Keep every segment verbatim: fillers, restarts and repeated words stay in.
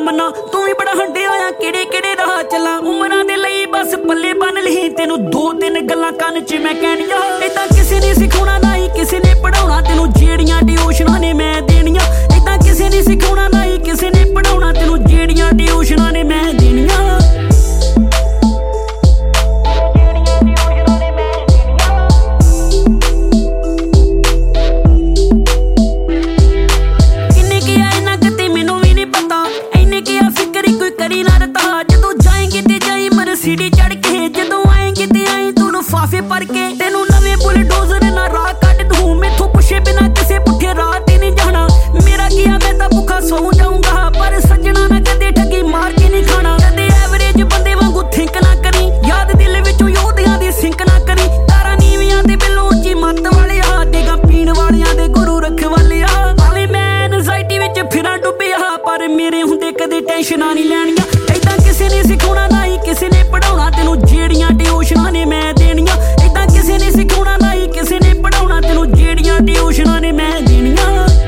ਮਨਾ ਤੂੰ ਵੀ ਬੜਾ ਹੰਡਿਆ ਆ ਕਿਹੜੇ ਕਿਹੜੇ ਰਾਹ ਚੱਲਾਂ ਉਮਰਾਂ ਦੇ ਲਈ ਬਸ ਪੱਲੇ ਬੰਨ ਲਈ ਤੈਨੂੰ ਦੋ ਤਿੰਨ ਗੱਲਾਂ ਕੰਨ 'ਚ ਮੈਂ ਕਹਿਣੀਆਂ ਏਦਾਂ ਕਿਸੇ ਨੇ ਸਿਖਾਉਣਾ ਨਾ ਹੀ ਕਿਸੇ ਨੇ ਪੜਾਉਣਾ ਤੈਨੂੰ ਜਿਹੜੀਆਂ ਟਿਊਸ਼ਨਾਂ ਨੇ ਮੈਂ ਦੇਣੀਆਂ ਏਦਾਂ ਕਿਸੇ ਨੇ ਸਿਖਾਉਣਾ ਨਾ ਹੀ ਕਿਸੇ ਨੇ ਪੜਾਉਣਾ ਤੈਨੂੰ ਜਿਹੜੀਆਂ ਟਿਊਸ਼ਨਾਂ ਨੇ ਮੈਂ ਦੇਣੀਆਂ सीढ़ी चढ़ के जदों आएंगे ते आई तू लिफाफे भर के तेनू नवे बुलडोजर ना राह कट दूं मैथों पुछे बिना किसे पुठे राह ते नहीं जाना मेरा किया मैं तां भुखा सौ जाऊंगा पर सजना ना कदे ठगी मार के नहीं खाना कदे एवरेज बंदे वांगू थिंक ना करी याद दिल विचों योधियां दी सिंक ना करी तारा नीवियां ते बिल्लों ची मत वाले आ देगा पीण वालियां दे गुरु रखवाले आ भावें मैं एनजाइटी विच फिरां डुੱਬਿਆ पर मेरे हुंदे कदे टेंशनां नहीं लैणियां ऐदां किसे ने सिखाउणा ना ही किसे ने पढ़ाउणा तैनू ਜਿਹੜੀਆਂ ਟਿਊਸ਼ਨਾਂ ਨੇ ਮੈਂ ਦੇਣੀਆਂ ਏਦਾਂ ਕਿਸੇ ਨੇ ਸਿਖਾਉਣਾ ਨਾ ਹੀ ਕਿਸੇ ਨੇ ਪੜਾਉਣਾ ਤੈਨੂੰ ਜਿਹੜੀਆਂ ਟਿਊਸ਼ਨਾਂ ਨੇ ਮੈਂ ਦੇਣੀਆਂ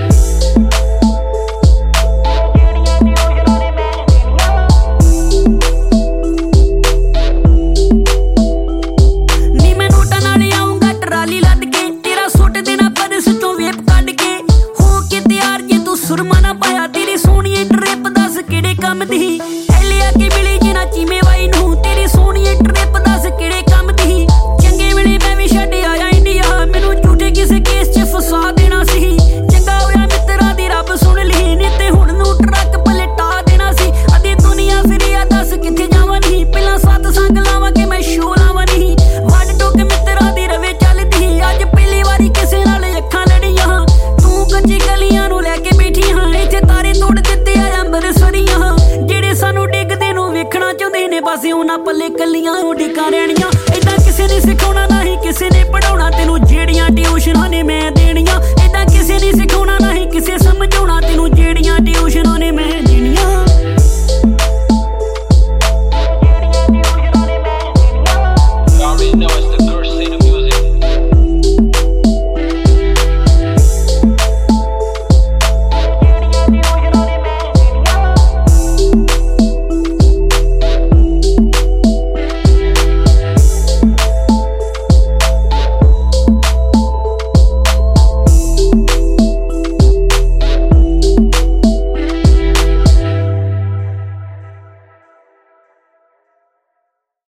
ਨੀ ਮੈਂ ਨੋਟਾਂ ਨਾਲ ਆਉਂਗਾ ਟਰਾਲੀ ਲੱਦ ਕੇ ਤੇਰਾ ਸੁੱਟ ਦੇਣਾ ਪਰਸ ਚੋਂ ਵੇਪ ਕੱਢ ਕੇ ਹੋ ਕੇ ਤਿਆਰ ਜੇ ਤੂੰ ਸੁਰਮਾ ਨਾ ਪਾਇਆ ਤੇਰੀ ਸੋਹਣੀ ਟ੍ਰਿਪ ਦੱਸ ਕਿਹੜੇ ਕੰਮ ਦੀ ਐਲੇ ਆ ਕੇ ਮਿਲੀ ਜੇ ਨਾ ਚੀਮੇ ਵਾਈ ਨੂੰ ਤੇਰੀ ਸੋਹਣੀ ਟ੍ਰਿਪ ਦੱਸ ਕਿਹੜੇ ਕੰਮ ਦੀ ਚੰਗੇ ਵੇਲੇ ਮੈਂ ਵੀ ਛੱਡ ਆਇਆ ਇੰਡੀਆ ਮੈਨੂੰ ਝੂਠੇ ਕਿਸੇ ਕੇਸ 'ਚ ਫਸਾ ਦੇਣਾ ਸੀ ਚੰਗਾ ਹੋਇਆ ਮਿੱਤਰਾਂ ਦੀ ਰੱਬ ਸੁਣ ਲਈ ਨਹੀਂ ਤੇ ਹੁਣ ਨੂੰ ਟਰੱਕ ਪਲਟਾ ਦੇਣਾ ਸੀ ਅੱਧੀ ਦੁਨੀਆ ਫਿਰਿਆ ਦੱਸ ਕਿੱਥੇ ਜਾਵਾਂ ਨਹੀਂ ਪਹਿਲਾਂ ਸੱਤ ਸੰਗ ਲਾਵਾਂ ਕਿ ਮੈਂ ਸ਼ੋ ਲਾਵਾਂ ਨਹੀਂ ਵੱਡ ਟੁੱਕ ਮਿੱਤਰਾਂ ਦੀ ਰਵੇ ਚੱਲਦੀ ਅੱਜ ਪਹਿਲੀ ਵਾਰੀ ਕਿਸੇ ਨਾਲ ਅੱਖਾਂ ਲੜੀਆਂ ਤੂੰ ਕੱਚੀ ਗਲੀਆਂ ਨੂੰ ਲੈ ਕੇ ਬੈਠੀ ਹਾਂ ਇੱਥੇ ਤਾਰੇ ਤੋੜ ਦਿੱਤੇ ਆ ਅੰਬਰਸਰੀਆਂ ਜਿਹੜੇ ਸਾਨੂੰ ਡਿੱਗਦੇ ਨੂੰ ਵੇਖਣਾ ਚਾਹੁੰਦੇ ਨੇ ਬਸ ਉਹਨਾਂ ਪੱਲੇ ਕੱਲੀਆਂ ਉਡੀਕਾਂ ਰਹਿਣੀਆਂ ਏਦਾਂ ਕਿਸੇ ਨੇ ਸਿਖਾਉਣਾ ਨਾ ਹੀ ਕਿਸੇ ਨੇ ਪੜਾਉਣਾ ਤੈਨੂੰ ਜਿਹੜੀਆਂ ਟਿਊਸ਼ਨਾਂ ਨੇ ਮੈਂ